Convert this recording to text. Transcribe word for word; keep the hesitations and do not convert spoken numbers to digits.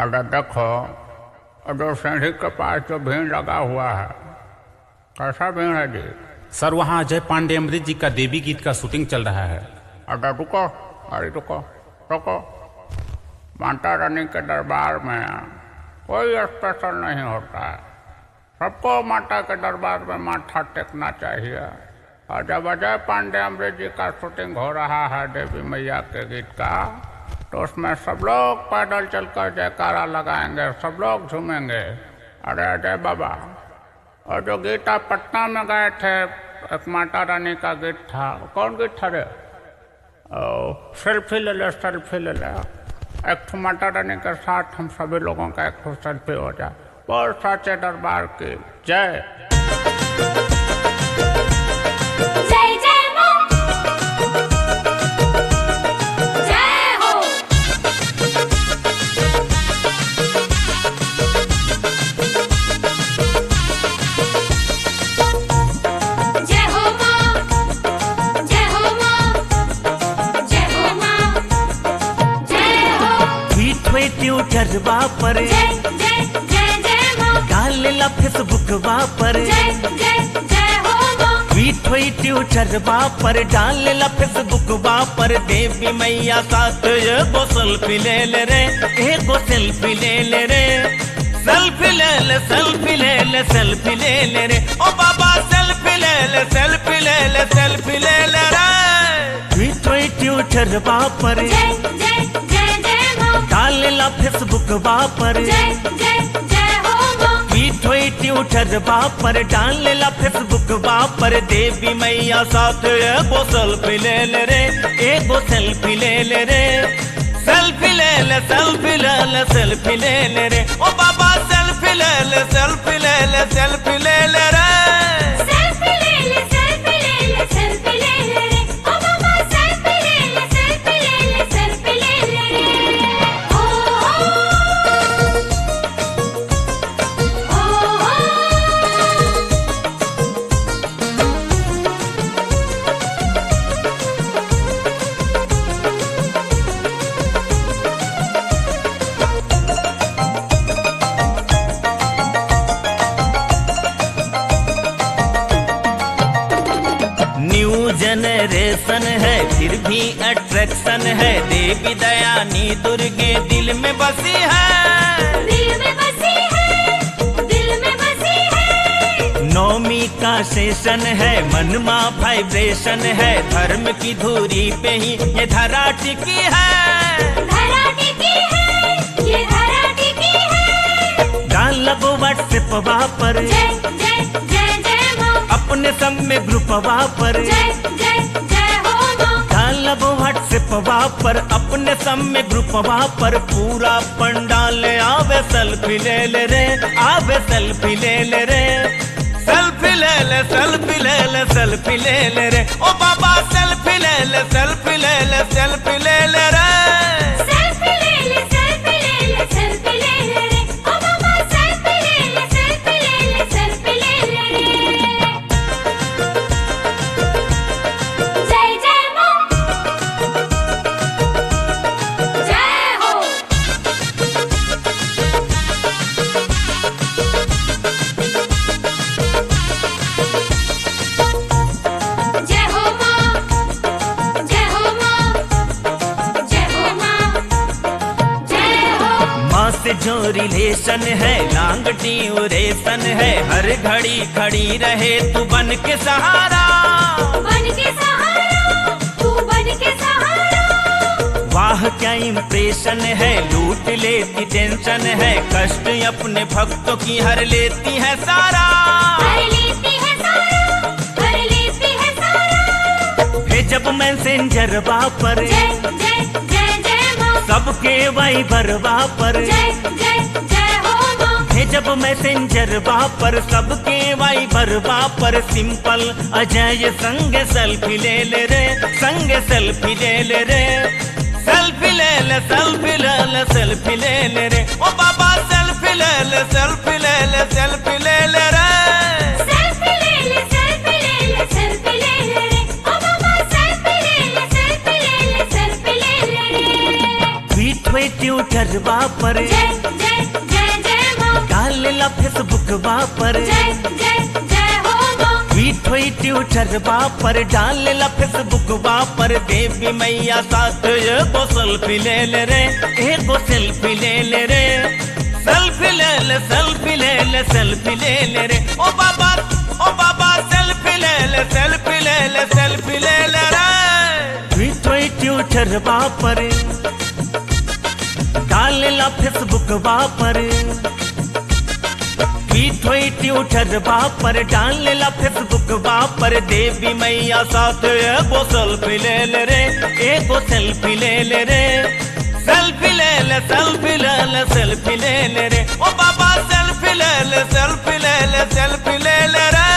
अरे देखो जो सीढ़ी के पास जो भीड़ लगा हुआ है, कैसा भीड़ है जी? सर वहाँ अजय पांडे अमृत जी का देवी गीत का शूटिंग चल रहा है। अरे रुको, अरे रुको रुको, माता रानी के दरबार में कोई स्पेशल नहीं होता है। सबको माता के दरबार में माथा टेकना चाहिए। और जब अजय पांडे अमृत जी का शूटिंग हो रहा है देवी मैया के गीत का, तो उसमें सब लोग पैदल चलकर जयकारा लगाएंगे, सब लोग झूमेंगे। अरे अजय बाबा, और जो गीत आप पटना में गए थे, एक माता रानी का गीत था, कौन गीत था रे? सेल्फी ले ले, सेल्फी ले ले। एक तो माता रानी के साथ हम सभी लोगों का एक सेल्फी हो जाए। बोल साचे दरबार की जय। जय जय मां, जय हो, जय हो मां, जय हो मां, जय हो मां, जय हो। ट्वीट हुई ट्विटर पर जय जय जय जय मां, डाल ला फेसबुक पर जय जय जय हो मां, ट्वीट हुई ट्विटर पर डाल ला फेसबुक पर देवी मैया साथ एगो सेल्फी ले ले रे, एगो सेल्फी ले ले रे, सेल्फी ले ले, सेल्फी ले ले, सेल्फी ले ले रे, ओ बाबा सेल्फी ले ले, सेल्फी ले ले, सेल्फी ले ले रे। ट्वीट हुई ट्विटर पर जय जय जय जय मां, डाल ला फेसबुक पर जय जय जय हो मां, ट्वीट हुई ट्विटर पर डाल ला फेसबुक पर देवी मैया साथ एगो सेल्फी ले ले रे, एगो सेल्फी ले ले रे, सेल्फी ले ले, सेल्फी ले ले, सेल्फी ले ले रे, ओ बाबा सेल्फी ले ले, सेल्फी ले ले, सेल्फी ले ले रे। सेल्फी ले ले, सेल्फी ले ले, सेल्फी ले ले रे, ओ बाबा सेल्फी ले ले, सेल्फी ले ले, सेल्फी ले ले रे। ओ हो, ओ हो, न्यू जनरेशन है फिर भी अट्रैक्शन है, देवी दयानी दुर्गे दिल में बसी है, दिल में बसी है, दिल में बसी है। नौमी का सेशन है, मनमा वाइब्रेशन है, धर्म की धुरी पे ही ये धरा टिकी है, धरा टिकी है, ये धरा टिकी है। डालब व्हाट्सएप पर जय जय जय जय मां, अपने सब में ग्रुप पर जय जय जय हो मां, डालब व्हाट्सएप पर अपने सब में ग्रुप पर पूरा पंडाल आवे सेल्फी ले ले रे, आवे सेल्फी ले ले रे, सेल्फी ले ले, सेल्फी ले ले, सेल्फी ले ले रे, ओ बाबा सेल्फी ले ले, सेल्फी ले ले, सेल्फी ले ले रे। सेल्फी ले ले, सेल्फी ले ले, सेल्फी ले ले रे, ओ बाबा सेल्फी ले ले, सेल्फी ले ले, सेल्फी ले ले रे। जय जय मां, जय हो, जय हो मां, जय हो मां, जय हो मां, जय हो। माँ से जो रिलेशन है लॉन्ग ड्यूरेशन है, हर घड़ी खड़ी रहे तू बन के सहारा, बन के सहारा, तू बन के सहारा। वाह क्या इम्प्रेशन है, लूट लेती टेंशन है, कष्ट अपने भक्तों की हर लेती है सारा, हर लेती है सारा, हर लेती है सारा। भेजब मैसेंजर पर जय जय जय जय मां, सबके वाइबर पर जय जय जय हो मां, भेजब मैसेंजर पर सबके वाइबर पर सिंपल अजय संग सेल्फी ले ले रे, संग सेल्फी ले ले रे, सेल्फी ले ले, सेल्फी ले ले, सेल्फी ले ले रे, ओ बाबा सेल्फी ले ले, सेल्फी ले ले, सेल्फी ले ले रे। सेल्फी ले ले, सेल्फी ले ले, सेल्फी ले ले रे, ओ बाबा सेल्फी ले ले, सेल्फी ले ले, सेल्फी ले ले रे। ट्वीट हुई ट्विटर पर जय जय ला फेसबुक पर जय जय जय हो माँ ट्वीट हुई ट्विटर पर डाल ला फेसबुक पर देवी मैया साथ एगो सेल्फी ले ले रे एगो सेल्फी ले ले रे सेल्फी ले ले सेल्फी ले ले सेल्फी ले ले रे ओ बाबा ओ बाबा सेल्फी ले ले सेल्फी ले ले सेल्फी ले ले रे ट्वीट हुई ट्विटर पर डाल ला फेसबुक पर ट्वीट हुई ट्विटर पर डाल ला फेसबुक पर देवी मैया साथ एगो सेल्फी ले ले रे एगो सेल्फी ले ले रे सेल्फी ले ले सेल्फी ले ले सेल्फी ले ले रे ओ बाबा सेल्फी ले ले सेल्फी ले ले सेल्फी ले ले रे